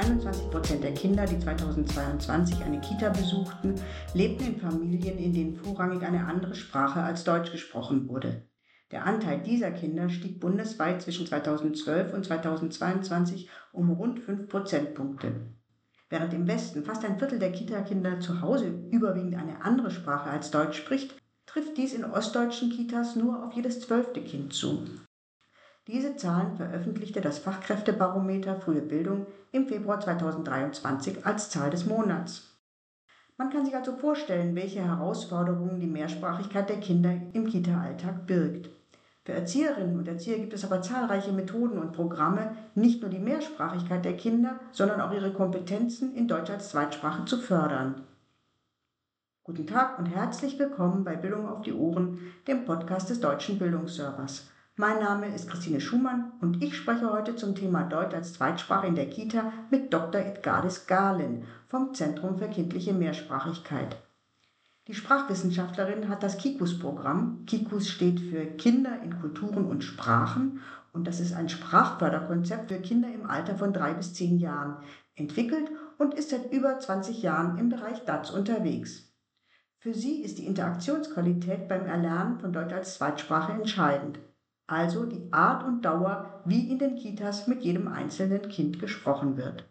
21% der Kinder, die 2022 eine Kita besuchten, lebten in Familien, in denen vorrangig eine andere Sprache als Deutsch gesprochen wurde. Der Anteil dieser Kinder stieg bundesweit zwischen 2012 und 2022 um rund 5 Prozentpunkte. Während im Westen fast ein Viertel der Kita-Kinder zu Hause überwiegend eine andere Sprache als Deutsch spricht, trifft dies in ostdeutschen Kitas nur auf jedes 12. Kind zu. Diese Zahlen veröffentlichte das Fachkräftebarometer Frühe Bildung im Februar 2023 als Zahl des Monats. Man kann sich also vorstellen, welche Herausforderungen die Mehrsprachigkeit der Kinder im Kita-Alltag birgt. Für Erzieherinnen und Erzieher gibt es aber zahlreiche Methoden und Programme, nicht nur die Mehrsprachigkeit der Kinder, sondern auch ihre Kompetenzen in Deutsch als Zweitsprache zu fördern. Guten Tag und herzlich willkommen bei Bildung auf die Ohren, dem Podcast des Deutschen Bildungsservers. Mein Name ist Christine Schumann und ich spreche heute zum Thema Deutsch als Zweitsprache in der Kita mit Dr. Edgardis Gahlen vom Zentrum für kindliche Mehrsprachigkeit. Die Sprachwissenschaftlerin hat das KIKUS-Programm, KIKUS steht für Kinder in Kulturen und Sprachen und das ist ein Sprachförderkonzept für Kinder im Alter von 3 bis 10 Jahren, entwickelt und ist seit über 20 Jahren im Bereich DaZ unterwegs. Für sie ist die Interaktionsqualität beim Erlernen von Deutsch als Zweitsprache entscheidend. Also die Art und Dauer, wie in den Kitas mit jedem einzelnen Kind gesprochen wird.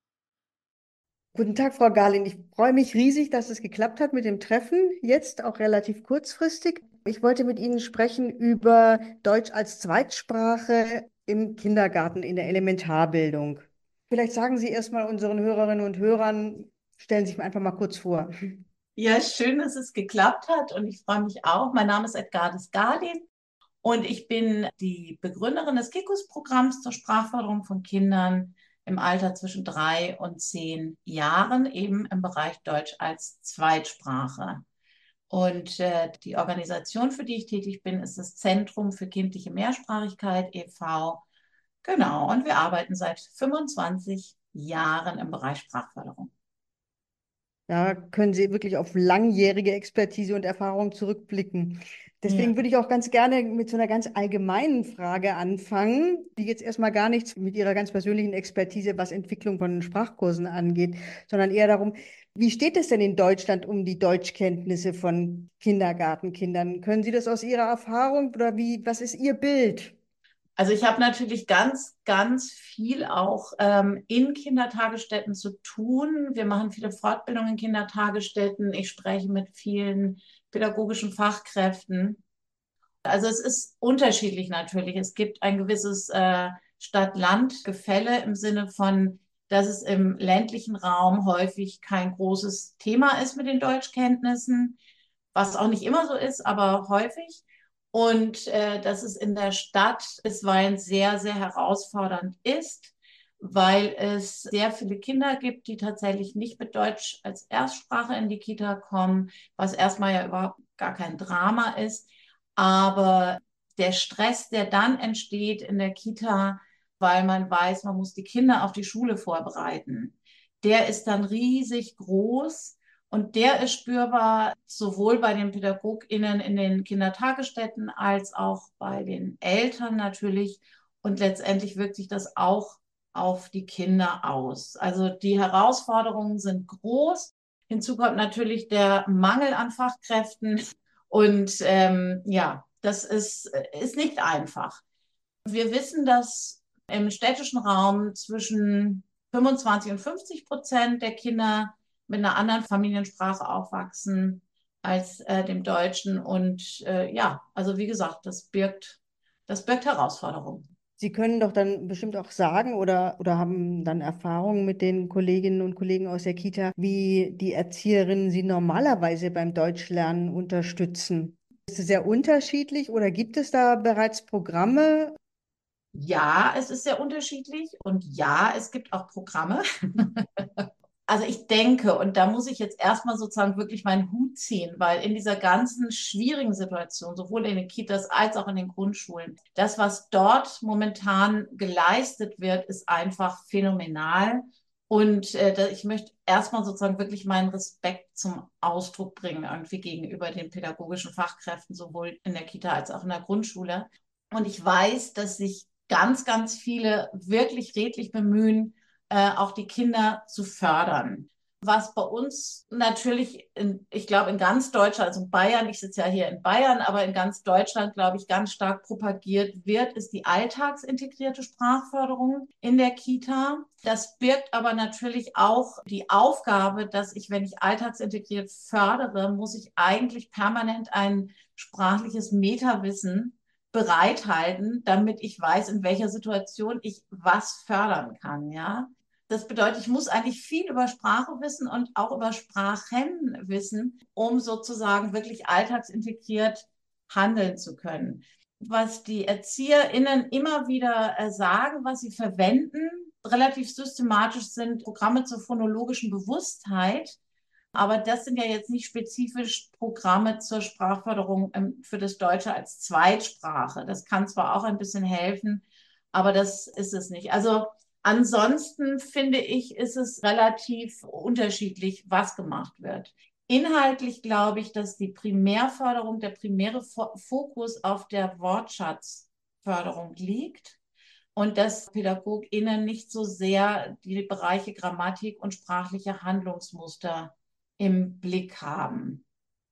Guten Tag, Frau Garlin. Ich freue mich riesig, dass es geklappt hat mit dem Treffen, jetzt auch relativ kurzfristig. Ich wollte mit Ihnen sprechen über Deutsch als Zweitsprache im Kindergarten, in der Elementarbildung. Vielleicht sagen Sie erstmal unseren Hörerinnen und Hörern, stellen Sie sich einfach mal kurz vor. Ja, schön, dass es geklappt hat und ich freue mich auch. Mein Name ist Edgardis Gahlen und ich bin die Begründerin des KIKUS-Programms zur Sprachförderung von Kindern im Alter zwischen 3 und 10 Jahren, eben im Bereich Deutsch als Zweitsprache. Und die Organisation, für die ich tätig bin, ist das Zentrum für kindliche Mehrsprachigkeit e.V. Genau, und wir arbeiten seit 25 Jahren im Bereich Sprachförderung. Da können Sie wirklich auf langjährige Expertise und Erfahrung zurückblicken. Deswegen würde ich auch ganz gerne mit so einer ganz allgemeinen Frage anfangen, die jetzt erstmal gar nichts mit Ihrer ganz persönlichen Expertise, was Entwicklung von Sprachkursen angeht, sondern eher darum, wie steht es denn in Deutschland um die Deutschkenntnisse von Kindergartenkindern? Können Sie das aus Ihrer Erfahrung oder was ist Ihr Bild? Also ich habe natürlich ganz viel auch in Kindertagesstätten zu tun. Wir machen viele Fortbildungen in Kindertagesstätten. Ich spreche mit vielen pädagogischen Fachkräften. Also es ist unterschiedlich natürlich. Es gibt ein gewisses Stadt-Land-Gefälle im Sinne von, dass es im ländlichen Raum häufig kein großes Thema ist mit den Deutschkenntnissen, was auch nicht immer so ist, aber häufig. Und dass es in der Stadt bisweilen sehr, sehr herausfordernd ist, weil es sehr viele Kinder gibt, die tatsächlich nicht mit Deutsch als Erstsprache in die Kita kommen, was erstmal ja überhaupt gar kein Drama ist. Aber der Stress, der dann entsteht in der Kita, weil man weiß, man muss die Kinder auf die Schule vorbereiten, der ist dann riesig groß. Und der ist spürbar sowohl bei den PädagogInnen in den Kindertagesstätten als auch bei den Eltern natürlich. Und letztendlich wirkt sich das auch auf die Kinder aus. Also die Herausforderungen sind groß. Hinzu kommt natürlich der Mangel an Fachkräften. Und ja, das ist nicht einfach. Wir wissen, dass im städtischen Raum zwischen 25 und 50% der Kinder mit einer anderen Familiensprache aufwachsen als dem Deutschen. Und ja, also wie gesagt, das birgt Herausforderungen. Sie können doch dann bestimmt auch sagen oder haben dann Erfahrungen mit den Kolleginnen und Kollegen aus der Kita, wie die Erzieherinnen Sie normalerweise beim Deutschlernen unterstützen. Ist es sehr unterschiedlich oder gibt es da bereits Programme? Ja, es ist sehr unterschiedlich und ja, es gibt auch Programme. Also ich denke, und da muss ich jetzt erstmal sozusagen wirklich meinen Hut ziehen, weil in dieser ganzen schwierigen Situation, sowohl in den Kitas als auch in den Grundschulen, das, was dort momentan geleistet wird, ist einfach phänomenal. Und ich möchte erstmal sozusagen wirklich meinen Respekt zum Ausdruck bringen, irgendwie gegenüber den pädagogischen Fachkräften, sowohl in der Kita als auch in der Grundschule. Und ich weiß, dass sich ganz viele wirklich redlich bemühen, auch die Kinder zu fördern. Was bei uns natürlich, ich glaube in ganz Deutschland, also in Bayern, ich sitze ja hier in Bayern, aber in ganz Deutschland, glaube ich, ganz stark propagiert wird, ist die alltagsintegrierte Sprachförderung in der Kita. Das birgt aber natürlich auch die Aufgabe, dass ich, wenn ich alltagsintegriert fördere, muss ich eigentlich permanent ein sprachliches Metawissen bereithalten, damit ich weiß, in welcher Situation ich was fördern kann, ja. Das bedeutet, ich muss eigentlich viel über Sprache wissen und auch über Sprachen wissen, um sozusagen wirklich alltagsintegriert handeln zu können. Was die ErzieherInnen immer wieder sagen, was sie verwenden, relativ systematisch sind Programme zur phonologischen Bewusstheit. Aber das sind ja jetzt nicht spezifisch Programme zur Sprachförderung für das Deutsche als Zweitsprache. Das kann zwar auch ein bisschen helfen, aber das ist es nicht. Also ansonsten finde ich, ist es relativ unterschiedlich, was gemacht wird. Inhaltlich glaube ich, dass die Primärförderung, der primäre Fokus auf der Wortschatzförderung liegt und dass PädagogInnen nicht so sehr die Bereiche Grammatik und sprachliche Handlungsmuster im Blick haben.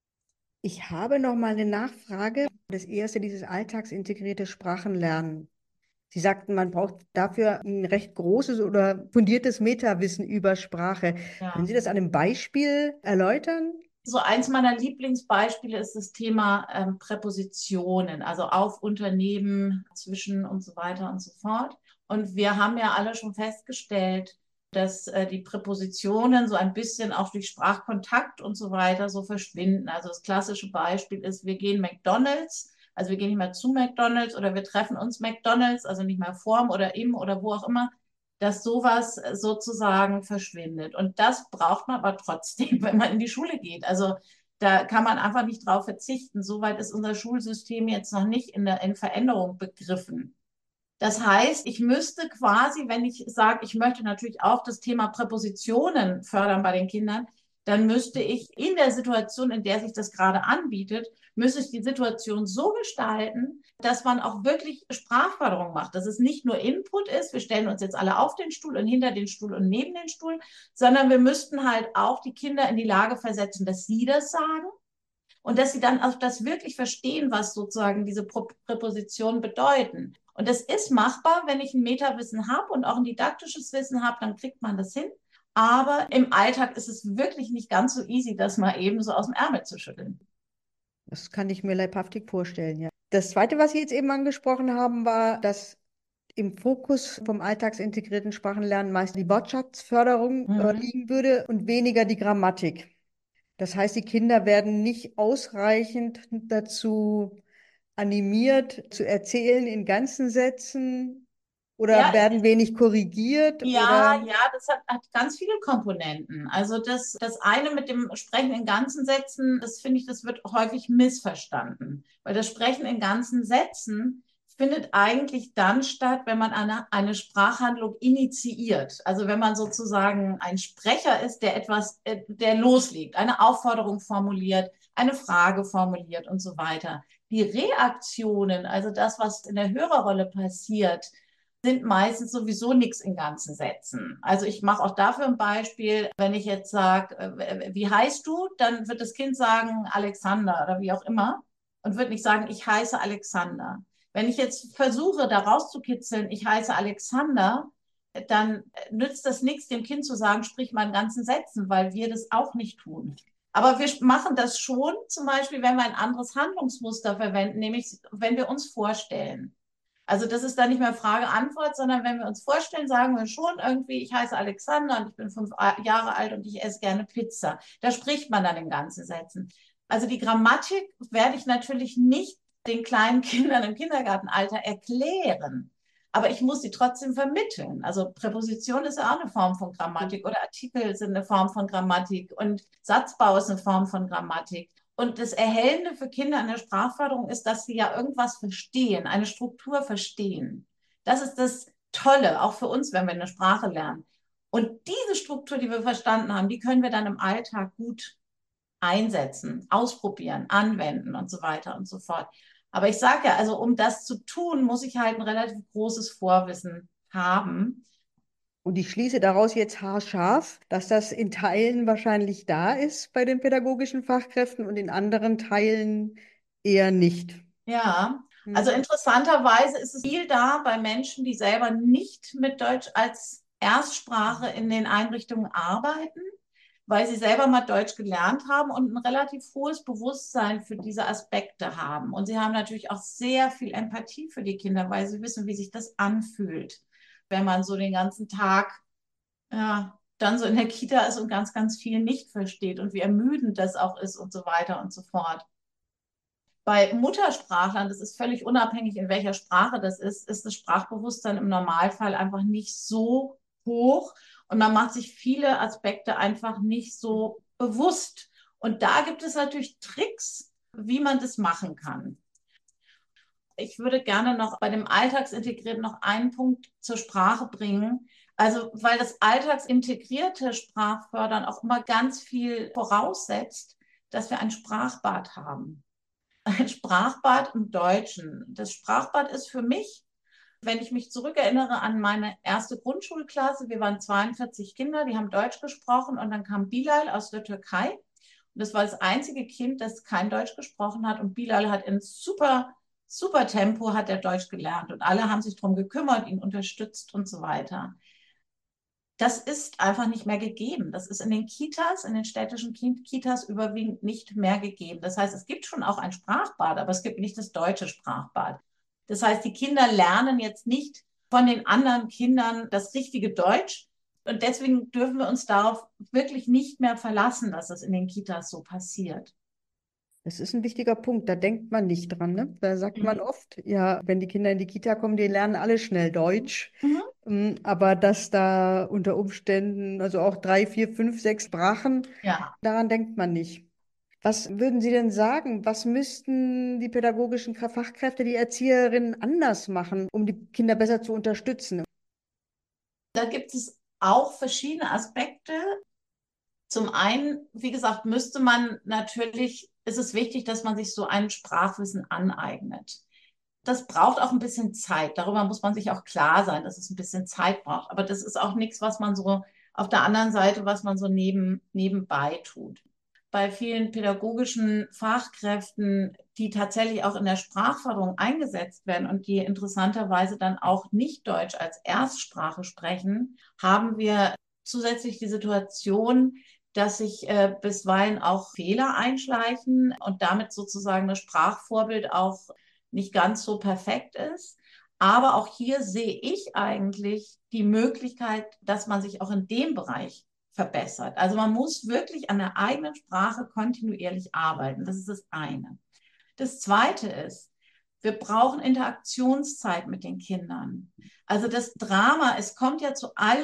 Ich habe noch mal eine Nachfrage. Das erste, dieses alltagsintegrierte Sprachenlernen. Sie sagten, man braucht dafür ein recht großes oder fundiertes Metawissen über Sprache. Können Ja. Sie das an einem Beispiel erläutern? So eins meiner Lieblingsbeispiele ist das Thema Präpositionen, also auf, Unternehmen, zwischen und so weiter und so fort. Und wir haben ja alle schon festgestellt, dass die Präpositionen so ein bisschen auch durch Sprachkontakt und so weiter so verschwinden. Also das klassische Beispiel ist, wir gehen McDonald's, also wir gehen nicht mehr zu McDonald's oder wir treffen uns McDonald's, also nicht mehr vorm oder im oder wo auch immer, dass sowas sozusagen verschwindet. Und das braucht man aber trotzdem, wenn man in die Schule geht. Also da kann man einfach nicht drauf verzichten. Soweit ist unser Schulsystem jetzt noch nicht in Veränderung begriffen. Das heißt, ich müsste quasi, wenn ich sage, ich möchte natürlich auch das Thema Präpositionen fördern bei den Kindern, dann müsste ich in der Situation, in der sich das gerade anbietet, müsste ich die Situation so gestalten, dass man auch wirklich Sprachförderung macht, dass es nicht nur Input ist, wir stellen uns jetzt alle auf den Stuhl und hinter den Stuhl und neben den Stuhl, sondern wir müssten halt auch die Kinder in die Lage versetzen, dass sie das sagen und dass sie dann auch das wirklich verstehen, was sozusagen diese Präpositionen bedeuten. Und das ist machbar, wenn ich ein Metawissen habe und auch ein didaktisches Wissen habe, dann kriegt man das hin. Aber im Alltag ist es wirklich nicht ganz so easy, das mal eben so aus dem Ärmel zu schütteln. Das kann ich mir leibhaftig vorstellen, ja. Das Zweite, was Sie jetzt eben angesprochen haben, war, dass im Fokus vom alltagsintegrierten Sprachenlernen meist die Wortschatzförderung Mhm. liegen würde und weniger die Grammatik. Das heißt, die Kinder werden nicht ausreichend dazu animiert, zu erzählen in ganzen Sätzen oder Ja, werden wenig korrigiert ja, oder ja, das hat ganz viele Komponenten. Also das eine mit dem Sprechen in ganzen Sätzen, das finde ich, das wird häufig missverstanden. Weil das Sprechen in ganzen Sätzen findet eigentlich dann statt, wenn man eine Sprachhandlung initiiert. Also wenn man sozusagen ein Sprecher ist, der etwas, der loslegt, eine Aufforderung formuliert, eine Frage formuliert und so weiter. Die Reaktionen, also das, was in der Hörerrolle passiert, sind meistens sowieso nichts in ganzen Sätzen. Also ich mache auch dafür ein Beispiel, wenn ich jetzt sage, wie heißt du, dann wird das Kind sagen Alexander oder wie auch immer und wird nicht sagen, ich heiße Alexander. Wenn ich jetzt versuche, da rauszukitzeln, ich heiße Alexander, dann nützt das nichts, dem Kind zu sagen, sprich mal in ganzen Sätzen, weil wir das auch nicht tun. Aber wir machen das schon, zum Beispiel, wenn wir ein anderes Handlungsmuster verwenden, nämlich wenn wir uns vorstellen. Also das ist dann nicht mehr Frage-Antwort, sondern wenn wir uns vorstellen, sagen wir schon irgendwie, ich heiße Alexander und ich bin 5 Jahre alt und ich esse gerne Pizza. Da spricht man dann in ganzen Sätzen. Also die Grammatik werde ich natürlich nicht den kleinen Kindern im Kindergartenalter erklären, aber ich muss sie trotzdem vermitteln. Also Präposition ist ja auch eine Form von Grammatik oder Artikel sind eine Form von Grammatik und Satzbau ist eine Form von Grammatik. Und das Erhellende für Kinder in der Sprachförderung ist, dass sie ja irgendwas verstehen, eine Struktur verstehen. Das ist das Tolle, auch für uns, wenn wir eine Sprache lernen. Und diese Struktur, die wir verstanden haben, die können wir dann im Alltag gut einsetzen, ausprobieren, anwenden und so weiter und so fort. Aber ich sage ja, also um das zu tun, muss ich halt ein relativ großes Vorwissen haben. Und ich schließe daraus jetzt haarscharf, dass das in Teilen wahrscheinlich da ist bei den pädagogischen Fachkräften und in anderen Teilen eher nicht. Ja, also Hm. interessanterweise ist es viel da bei Menschen, die selber nicht mit Deutsch als Erstsprache in den Einrichtungen arbeiten, weil sie selber mal Deutsch gelernt haben und ein relativ hohes Bewusstsein für diese Aspekte haben. Und sie haben natürlich auch sehr viel Empathie für die Kinder, weil sie wissen, wie sich das anfühlt, wenn man so den ganzen Tag, ja, dann so in der Kita ist und ganz, ganz viel nicht versteht und wie ermüdend das auch ist und so weiter und so fort. Bei Muttersprachlern, das ist völlig unabhängig, in welcher Sprache das ist das Sprachbewusstsein im Normalfall einfach nicht so hoch und man macht sich viele Aspekte einfach nicht so bewusst. Und da gibt es natürlich Tricks, wie man das machen kann. Ich würde gerne noch bei dem Alltagsintegrierten noch einen Punkt zur Sprache bringen. Also, weil das alltagsintegrierte Sprachfördern auch immer ganz viel voraussetzt, dass wir ein Sprachbad haben. Ein Sprachbad im Deutschen. Das Sprachbad ist für mich, wenn ich mich zurückerinnere an meine erste Grundschulklasse, wir waren 42 Kinder, die haben Deutsch gesprochen und dann kam Bilal aus der Türkei. Und das war das einzige Kind, das kein Deutsch gesprochen hat. Und Bilal hat in super, super Tempo hat er Deutsch gelernt. Und alle haben sich darum gekümmert, ihn unterstützt und so weiter. Das ist einfach nicht mehr gegeben. Das ist in den Kitas, in den städtischen Kitas überwiegend nicht mehr gegeben. Das heißt, es gibt schon auch ein Sprachbad, aber es gibt nicht das deutsche Sprachbad. Das heißt, die Kinder lernen jetzt nicht von den anderen Kindern das richtige Deutsch. Und deswegen dürfen wir uns darauf wirklich nicht mehr verlassen, dass das in den Kitas so passiert. Das ist ein wichtiger Punkt, da denkt man nicht dran, ne? Da sagt man Mhm. oft, ja, wenn die Kinder in die Kita kommen, die lernen alle schnell Deutsch. Mhm. Aber dass da unter Umständen, also auch 3, 4, 5, 6 Sprachen, Ja. daran denkt man nicht. Was würden Sie denn sagen? Was müssten die pädagogischen Fachkräfte, die Erzieherinnen anders machen, um die Kinder besser zu unterstützen? Da gibt es auch verschiedene Aspekte. Zum einen, wie gesagt, müsste man natürlich, ist es wichtig, dass man sich so ein Sprachwissen aneignet. Das braucht auch ein bisschen Zeit. Darüber muss man sich auch klar sein, dass es ein bisschen Zeit braucht. Aber das ist auch nichts, was man so auf der anderen Seite, was man so nebenbei tut. Bei vielen pädagogischen Fachkräften, die tatsächlich auch in der Sprachförderung eingesetzt werden und die interessanterweise dann auch nicht Deutsch als Erstsprache sprechen, haben wir zusätzlich die Situation, dass sich bisweilen auch Fehler einschleichen und damit sozusagen das Sprachvorbild auch nicht ganz so perfekt ist. Aber auch hier sehe ich eigentlich die Möglichkeit, dass man sich auch in dem Bereich verbessert. Also man muss wirklich an der eigenen Sprache kontinuierlich arbeiten. Das ist das eine. Das zweite ist, wir brauchen Interaktionszeit mit den Kindern. Also das Drama, es kommt ja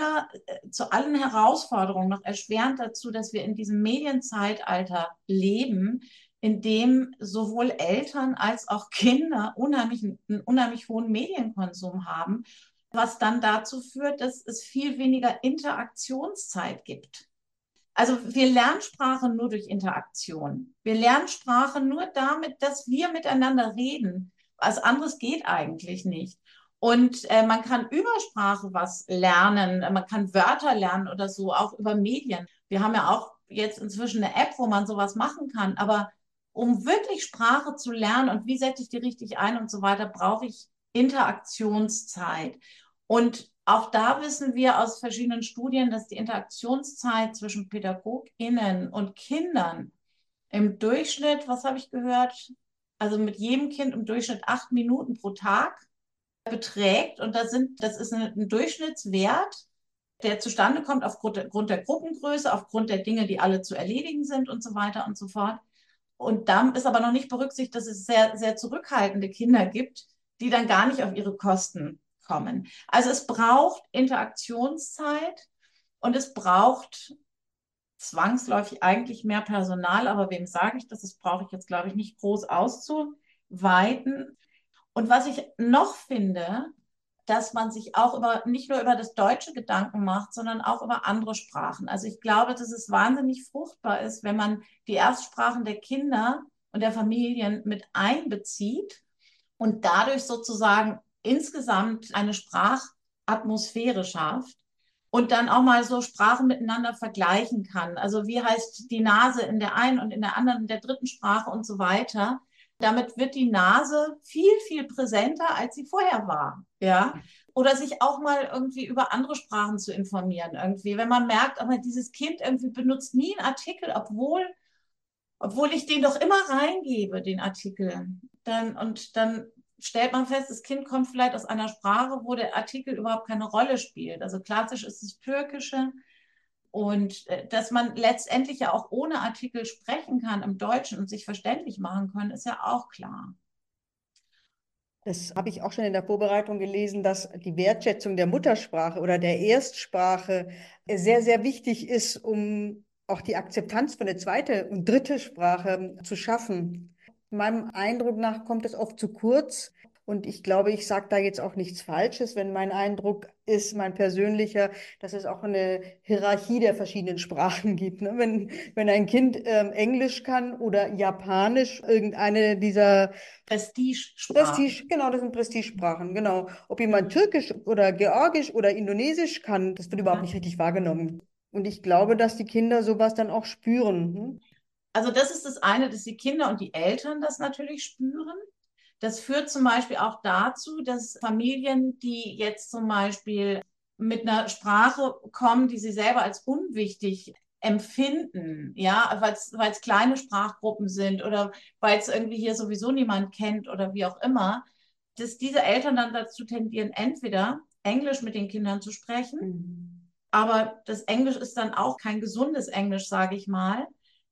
zu allen Herausforderungen noch erschwerend dazu, dass wir in diesem Medienzeitalter leben, in dem sowohl Eltern als auch Kinder einen unheimlich hohen Medienkonsum haben, was dann dazu führt, dass es viel weniger Interaktionszeit gibt. Also wir lernen Sprache nur durch Interaktion. Wir lernen Sprache nur damit, dass wir miteinander reden. Was anderes geht eigentlich nicht. Und man kann über Sprache was lernen, man kann Wörter lernen oder so, auch über Medien. Wir haben ja auch jetzt inzwischen eine App, wo man sowas machen kann. Aber um wirklich Sprache zu lernen und wie setze ich die richtig ein und so weiter, brauche ich Interaktionszeit. Und auch da wissen wir aus verschiedenen Studien, dass die Interaktionszeit zwischen PädagogInnen und Kindern im Durchschnitt, was habe ich gehört, also mit jedem Kind im Durchschnitt 8 Minuten pro Tag beträgt. Und das ist ein Durchschnittswert, der zustande kommt aufgrund der Gruppengröße, aufgrund der Dinge, die alle zu erledigen sind und so weiter und so fort. Und dann ist aber noch nicht berücksichtigt, dass es sehr, sehr zurückhaltende Kinder gibt, die dann gar nicht auf ihre Kosten kommen. Also es braucht Interaktionszeit und es braucht zwangsläufig eigentlich mehr Personal, aber wem sage ich das? Das brauche ich jetzt, glaube ich, nicht groß auszuweiten. Und was ich noch finde, dass man sich auch nicht nur über das Deutsche Gedanken macht, sondern auch über andere Sprachen. Also ich glaube, dass es wahnsinnig fruchtbar ist, wenn man die Erstsprachen der Kinder und der Familien mit einbezieht und dadurch sozusagen insgesamt eine Sprachatmosphäre schafft. und dann auch mal so Sprachen miteinander vergleichen kann. Also wie heißt die Nase in der einen und in der anderen, in der dritten Sprache und so weiter. Damit wird die Nase viel, viel präsenter, als sie vorher war. Ja. Oder sich auch mal irgendwie über andere Sprachen zu informieren. Irgendwie, wenn man merkt, aber dieses Kind irgendwie benutzt nie einen Artikel, obwohl ich den doch immer reingebe, den Artikel. Dann stellt man fest, das Kind kommt vielleicht aus einer Sprache, wo der Artikel überhaupt keine Rolle spielt. Also klassisch ist es Türkische. Und dass man letztendlich ja auch ohne Artikel sprechen kann im Deutschen und sich verständlich machen können, ist ja auch klar. Das habe ich auch schon in der Vorbereitung gelesen, dass die Wertschätzung der Muttersprache oder der Erstsprache sehr, sehr wichtig ist, um auch die Akzeptanz für eine zweite und dritte Sprache zu schaffen. Meinem Eindruck nach kommt es oft zu kurz. Und ich glaube, ich sage da jetzt auch nichts Falsches, wenn mein Eindruck ist, mein persönlicher, dass es auch eine Hierarchie der verschiedenen Sprachen gibt. Ne? Wenn ein Kind Englisch kann oder Japanisch, irgendeine dieser Prestigesprachen. Genau, das sind Prestigesprachen, genau. Ob jemand Türkisch oder Georgisch oder Indonesisch kann, das wird überhaupt Ja. nicht richtig wahrgenommen. Und ich glaube, dass die Kinder sowas dann auch spüren. Hm? Also das ist das eine, dass die Kinder und die Eltern das natürlich spüren. Das führt zum Beispiel auch dazu, dass Familien, die jetzt zum Beispiel mit einer Sprache kommen, die sie selber als unwichtig empfinden, ja, weil es kleine Sprachgruppen sind oder weil es irgendwie hier sowieso niemand kennt oder wie auch immer, dass diese Eltern dann dazu tendieren, entweder Englisch mit den Kindern zu sprechen, Mhm. aber das Englisch ist dann auch kein gesundes Englisch, sage ich mal,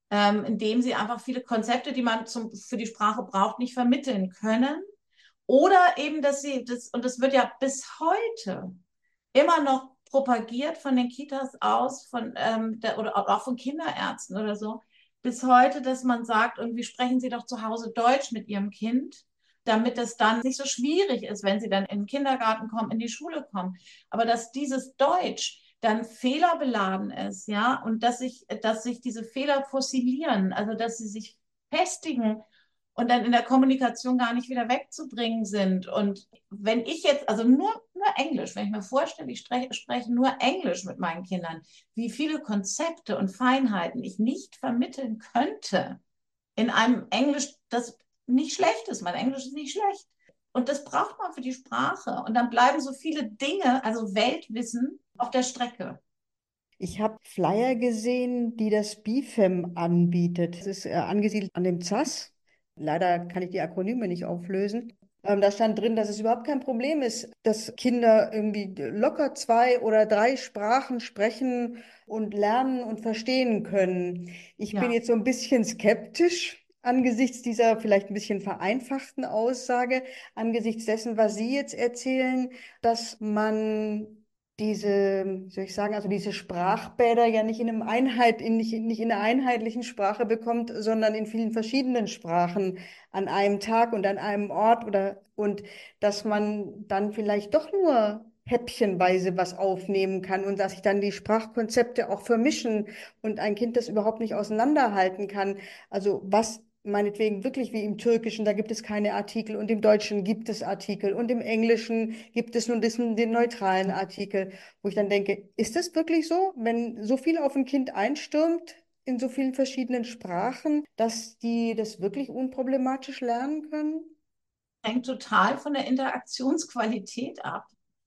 indem sie einfach viele Konzepte, die man für die Sprache braucht, nicht vermitteln können. Oder eben, und das wird ja bis heute immer noch propagiert von den Kitas aus, oder auch von Kinderärzten oder so, bis heute, dass man sagt, irgendwie sprechen Sie doch zu Hause Deutsch mit Ihrem Kind, damit es dann nicht so schwierig ist, wenn Sie dann in den Kindergarten kommen, in die Schule kommen. Aber dass dieses Deutsch dann fehlerbeladen ist, ja, und dass sich diese Fehler fossilieren, also dass sie sich festigen und dann in der Kommunikation gar nicht wieder wegzubringen sind. Und wenn ich jetzt, also nur Englisch, wenn ich mir vorstelle, ich spreche nur Englisch mit meinen Kindern, wie viele Konzepte und Feinheiten ich nicht vermitteln könnte in einem Englisch, das nicht schlecht ist. Mein Englisch ist nicht schlecht. Und das braucht man für die Sprache. Und dann bleiben so viele Dinge, also Weltwissen, auf der Strecke. Ich habe Flyer gesehen, die das BIFEM anbietet. Das ist angesiedelt an dem ZAS. Leider kann ich die Akronyme nicht auflösen. Da stand drin, dass es überhaupt kein Problem ist, dass Kinder irgendwie locker 2 oder 3 Sprachen sprechen und lernen und verstehen können. Ich bin Ja. jetzt so ein bisschen skeptisch angesichts dieser vielleicht ein bisschen vereinfachten Aussage, angesichts dessen, was Sie jetzt erzählen, dass man diese, wie soll ich sagen, also diese Sprachbäder ja nicht in einem nicht in einer einheitlichen Sprache bekommt, sondern in vielen verschiedenen Sprachen an einem Tag und an einem Ort und dass man dann vielleicht doch nur häppchenweise was aufnehmen kann und dass sich dann die Sprachkonzepte auch vermischen und ein Kind das überhaupt nicht auseinanderhalten kann. Also was meinetwegen wirklich wie im Türkischen, da gibt es keine Artikel und im Deutschen gibt es Artikel und im Englischen gibt es nur den neutralen Artikel, wo ich dann denke, ist das wirklich so, wenn so viel auf ein Kind einstürmt in so vielen verschiedenen Sprachen, dass die das wirklich unproblematisch lernen können? Hängt total von der Interaktionsqualität ab.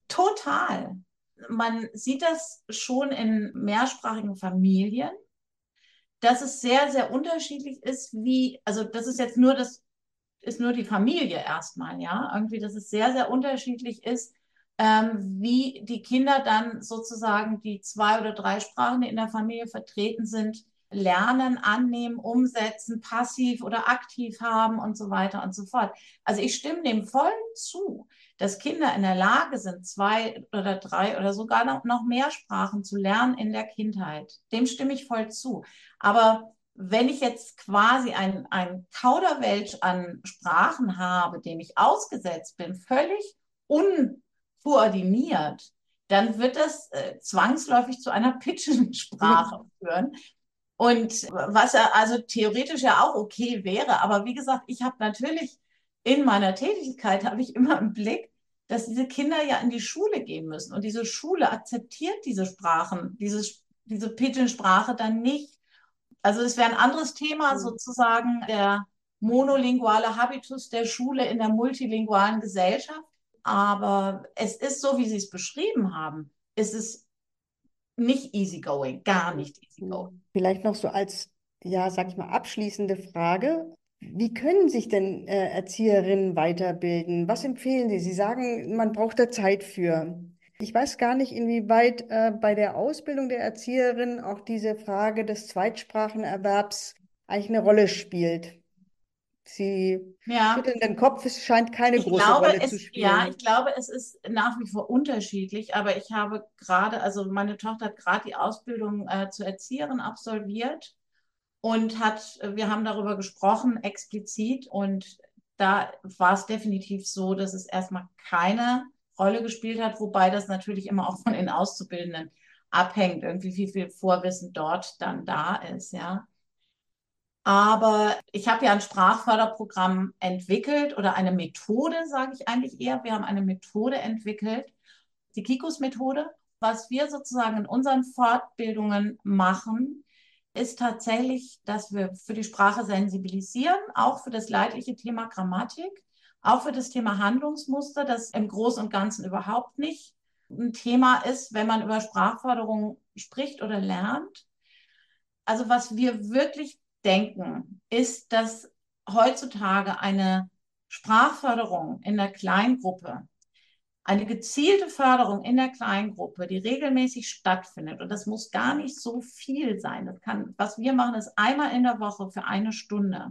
Total. Man sieht das schon in mehrsprachigen Familien, dass es sehr, sehr unterschiedlich ist, also das ist jetzt ist nur die Familie erstmal, ja, irgendwie, dass es sehr, sehr unterschiedlich ist, wie die Kinder dann sozusagen die 2 oder 3 Sprachen, die in der Familie vertreten sind, lernen, annehmen, umsetzen, passiv oder aktiv haben und so weiter und so fort. Also ich stimme dem voll zu, dass Kinder in der Lage sind, 2 oder 3 oder sogar noch mehr Sprachen zu lernen in der Kindheit. Dem stimme ich voll zu. Aber wenn ich jetzt quasi ein Kauderwelsch an Sprachen habe, dem ich ausgesetzt bin, völlig unkoordiniert, dann wird das zwangsläufig zu einer Pidgin-Sprache führen. Und was ja also theoretisch ja auch okay wäre, aber wie gesagt, ich habe natürlich in meiner Tätigkeit habe ich immer im Blick, dass diese Kinder ja in die Schule gehen müssen und diese Schule akzeptiert diese Sprachen, diese Pidgin-Sprache dann nicht. Also es wäre ein anderes Thema sozusagen, der monolinguale Habitus der Schule in der multilingualen Gesellschaft. Aber es ist so, wie Sie es beschrieben haben, es ist nicht easygoing, gar nicht easygoing. Vielleicht noch so als, ja, sag ich mal, abschließende Frage. Wie können sich denn Erzieherinnen weiterbilden? Was empfehlen Sie? Sie sagen, man braucht da Zeit für. Ich weiß gar nicht, inwieweit bei der Ausbildung der Erzieherin auch diese Frage des Zweitsprachenerwerbs eigentlich eine Rolle spielt. Sie Ja, schütteln den Kopf, es scheint keine ich große glaube, Rolle zu ich spielen. glaube, es ist nach wie vor unterschiedlich, aber ich habe gerade, also meine Tochter hat gerade die Ausbildung zur Erzieherin absolviert und wir haben darüber gesprochen, explizit, und da war es definitiv so, dass es erstmal keine Rolle gespielt hat, wobei das natürlich immer auch von den Auszubildenden abhängt, irgendwie wie viel Vorwissen dort dann da ist, ja. Aber ich habe ja ein Sprachförderprogramm entwickelt oder eine Methode, sage ich eigentlich eher. Wir haben eine Methode entwickelt, die Kikus-Methode. Was wir sozusagen in unseren Fortbildungen machen, ist tatsächlich, dass wir für die Sprache sensibilisieren, auch für das leidliche Thema Grammatik, auch für das Thema Handlungsmuster, das im Großen und Ganzen überhaupt nicht ein Thema ist, wenn man über Sprachförderung spricht oder lernt. Also was wir wirklich denken, ist, dass heutzutage eine Sprachförderung in der Kleingruppe, eine gezielte Förderung in der Kleingruppe, die regelmäßig stattfindet, und das muss gar nicht so viel sein. Was wir machen, ist einmal in der Woche für eine Stunde,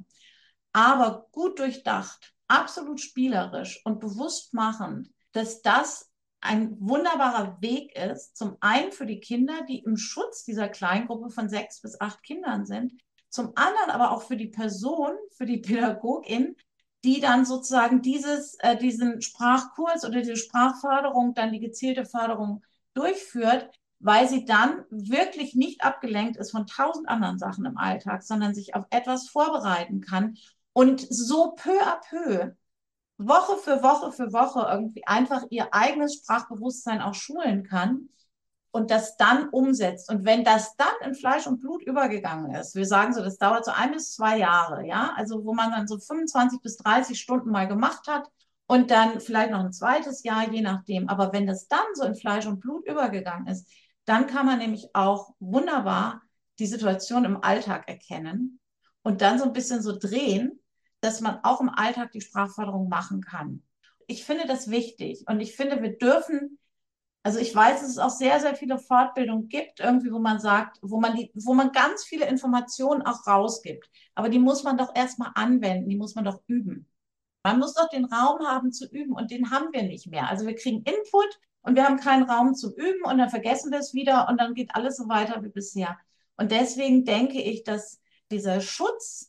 aber gut durchdacht, absolut spielerisch und bewusst machend, dass das ein wunderbarer Weg ist, zum einen für die Kinder, die im Schutz dieser Kleingruppe von 6 bis 8 Kindern sind, zum anderen aber auch für die Person, für die Pädagogin, die dann sozusagen diesen Sprachkurs oder diese Sprachförderung, dann die gezielte Förderung durchführt, weil sie dann wirklich nicht abgelenkt ist von 1000 anderen Sachen im Alltag, sondern sich auf etwas vorbereiten kann und so peu à peu, Woche für Woche für Woche irgendwie einfach ihr eigenes Sprachbewusstsein auch schulen kann und das dann umsetzt. Und wenn das dann in Fleisch und Blut übergegangen ist, wir sagen so, das dauert so 1 bis 2 Jahre, ja, also wo man dann so 25 bis 30 Stunden mal gemacht hat und dann vielleicht noch ein zweites Jahr, je nachdem. Aber wenn das dann so in Fleisch und Blut übergegangen ist, dann kann man nämlich auch wunderbar die Situation im Alltag erkennen und dann so ein bisschen so drehen, dass man auch im Alltag die Sprachförderung machen kann. Ich finde das wichtig und ich finde, wir dürfen, also ich weiß, dass es auch sehr, sehr viele Fortbildungen gibt, irgendwie, wo man sagt, wo man ganz viele Informationen auch rausgibt. Aber die muss man doch erstmal anwenden, die muss man doch üben. Man muss doch den Raum haben zu üben und den haben wir nicht mehr. Also wir kriegen Input und wir haben keinen Raum zum Üben und dann vergessen wir es wieder und dann geht alles so weiter wie bisher. Und deswegen denke ich, dass dieser Schutz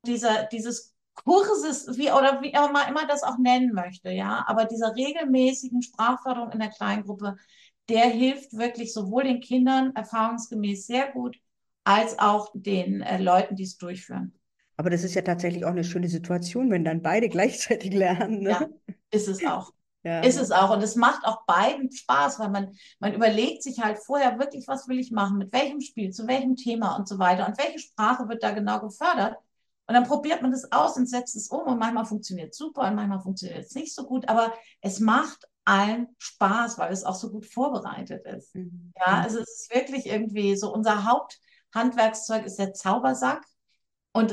dieses Kurses, wie man immer das auch nennen möchte, ja, aber dieser regelmäßigen Sprachförderung in der Kleingruppe, der hilft wirklich sowohl den Kindern erfahrungsgemäß sehr gut, als auch den Leuten, die es durchführen. Aber das ist ja tatsächlich auch eine schöne Situation, wenn dann beide gleichzeitig lernen, Ja, ne? ist es auch. Ja. Ist es auch. Und es macht auch beiden Spaß, weil man überlegt sich halt vorher wirklich, was will ich machen, mit welchem Spiel, zu welchem Thema und so weiter. Und welche Sprache wird da genau gefördert? Und dann probiert man das aus und setzt es um. Und manchmal funktioniert es super und manchmal funktioniert es nicht so gut. Aber es macht allen Spaß, weil es auch so gut vorbereitet ist. Mhm. Ja, also es ist wirklich irgendwie so, unser Haupthandwerkszeug ist der Zaubersack. Und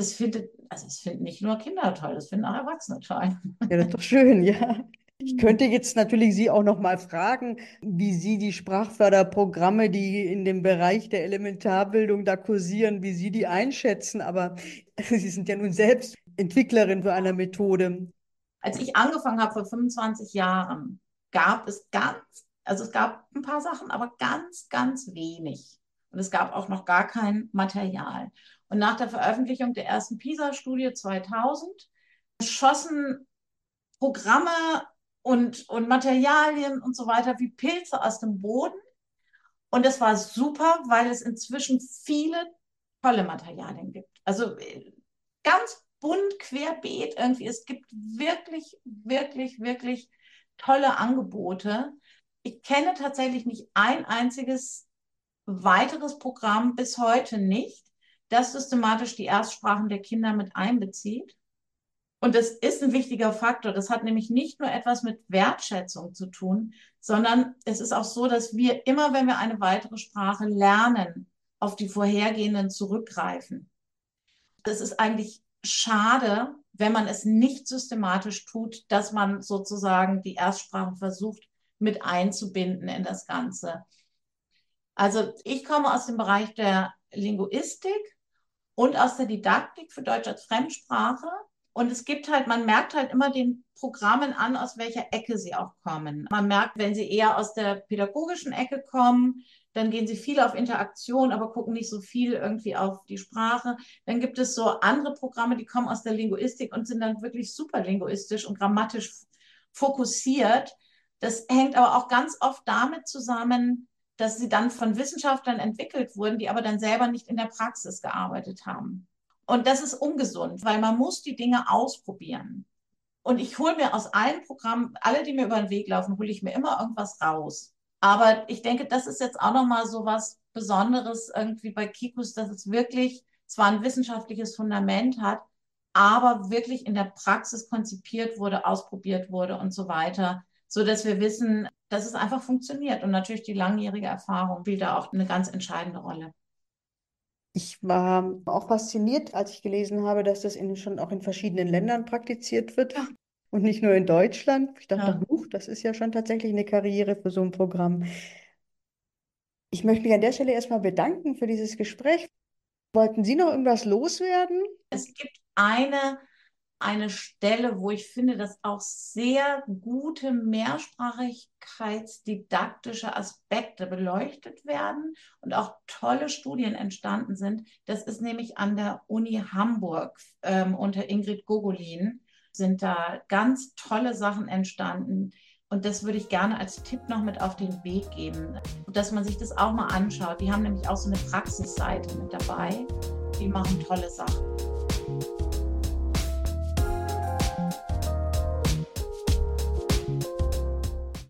es finden nicht nur Kinder toll, das finden auch Erwachsene toll. Ja, das ist doch schön, ja. Ich könnte jetzt natürlich Sie auch noch mal fragen, wie Sie die Sprachförderprogramme, die in dem Bereich der Elementarbildung da kursieren, wie Sie die einschätzen. Aber Sie sind ja nun selbst Entwicklerin für eine Methode. Als ich angefangen habe vor 25 Jahren, gab es also es gab ein paar Sachen, aber ganz, ganz wenig. Und es gab auch noch gar kein Material. Und nach der Veröffentlichung der ersten PISA-Studie 2000 schossen Programme und Materialien und so weiter wie Pilze aus dem Boden. Und das war super, weil es inzwischen viele tolle Materialien gibt. Also ganz bunt, querbeet irgendwie. Es gibt wirklich, wirklich, wirklich tolle Angebote. Ich kenne tatsächlich nicht ein einziges weiteres Programm bis heute nicht, das systematisch die Erstsprachen der Kinder mit einbezieht. Und das ist ein wichtiger Faktor. Das hat nämlich nicht nur etwas mit Wertschätzung zu tun, sondern es ist auch so, dass wir immer, wenn wir eine weitere Sprache lernen, auf die vorhergehenden zurückgreifen. Es ist eigentlich schade, wenn man es nicht systematisch tut, dass man sozusagen die Erstsprachen versucht mit einzubinden in das Ganze. Also ich komme aus dem Bereich der Linguistik und aus der Didaktik für Deutsch als Fremdsprache. Und es gibt halt, man merkt halt immer den Programmen an, aus welcher Ecke sie auch kommen. Man merkt, wenn sie eher aus der pädagogischen Ecke kommen, dann gehen sie viel auf Interaktion, aber gucken nicht so viel irgendwie auf die Sprache. Dann gibt es so andere Programme, die kommen aus der Linguistik und sind dann wirklich super linguistisch und grammatisch fokussiert. Das hängt aber auch ganz oft damit zusammen, dass sie dann von Wissenschaftlern entwickelt wurden, die aber dann selber nicht in der Praxis gearbeitet haben. Und das ist ungesund, weil man muss die Dinge ausprobieren. Und ich hole mir aus allen Programmen, alle, die mir über den Weg laufen, hole ich mir immer irgendwas raus. Aber ich denke, das ist jetzt auch nochmal so was Besonderes irgendwie bei Kikus, dass es wirklich zwar ein wissenschaftliches Fundament hat, aber wirklich in der Praxis konzipiert wurde, ausprobiert wurde und so weiter, so dass wir wissen, dass es einfach funktioniert. Und natürlich die langjährige Erfahrung spielt da auch eine ganz entscheidende Rolle. Ich war auch fasziniert, als ich gelesen habe, dass das schon auch in verschiedenen Ländern praktiziert wird Ja. und nicht nur in Deutschland. Ich dachte, Ja. huch, das ist ja schon tatsächlich eine Karriere für so ein Programm. Ich möchte mich an der Stelle erstmal bedanken für dieses Gespräch. Wollten Sie noch irgendwas loswerden? Es gibt eine Stelle, wo ich finde, dass auch sehr gute mehrsprachigkeitsdidaktische Aspekte beleuchtet werden und auch tolle Studien entstanden sind. Das ist nämlich an der Uni Hamburg unter Ingrid Gogolin sind da ganz tolle Sachen entstanden. Und das würde ich gerne als Tipp noch mit auf den Weg geben, dass man sich das auch mal anschaut. Die haben nämlich auch so eine Praxisseite mit dabei. Die machen tolle Sachen.